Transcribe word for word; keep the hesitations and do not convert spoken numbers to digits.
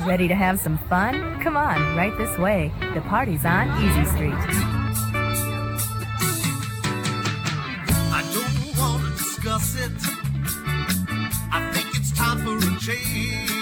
Ready to have some fun? Come on, right this way. The party's on Easy Street. I don't want to discuss it. I think it's time for a change.